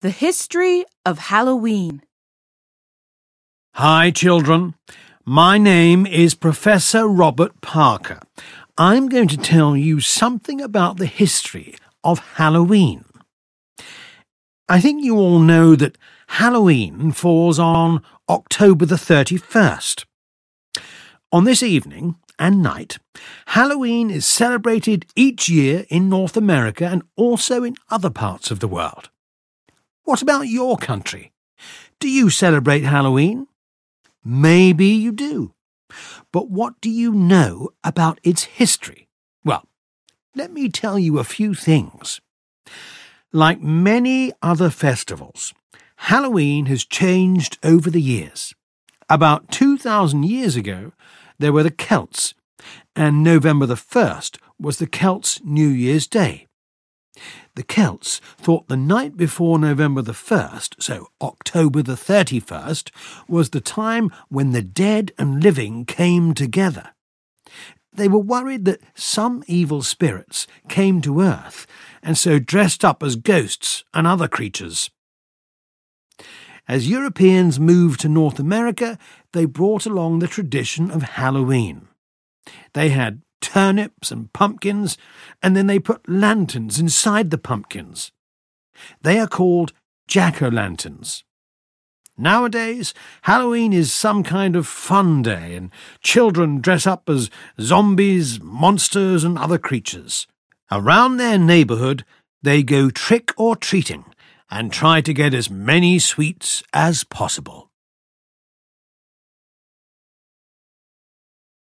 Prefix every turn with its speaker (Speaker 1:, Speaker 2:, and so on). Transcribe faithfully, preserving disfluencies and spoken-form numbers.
Speaker 1: The History of Halloween.
Speaker 2: Hi, children. My name is Professor Robert Parker. I'm going to tell you something about the history of Halloween. I think you all know that Halloween falls on October the thirty-first. On this evening and night, Halloween is celebrated each year in North America and also in other parts of the world. What about your country? Do you celebrate Halloween? Maybe you do. But what do you know about its history? Well, let me tell you a few things. Like many other festivals, Halloween has changed over the years. About two thousand years ago, there were the Celts, and November the first was the Celts' New Year's Day. The Celts thought the night before November the first, so October the thirty-first, was the time when the dead and living came together. They were worried that some evil spirits came to earth and so dressed up as ghosts and other creatures. As Europeans moved to North America, they brought along the tradition of Halloween. They had turnips and pumpkins, and then they put lanterns inside the pumpkins. They are called jack-o'-lanterns. Nowadays, Halloween is some kind of fun day, and children dress up as zombies, monsters, and other creatures. Around their neighbourhood, they go trick-or-treating and try to get as many sweets as possible.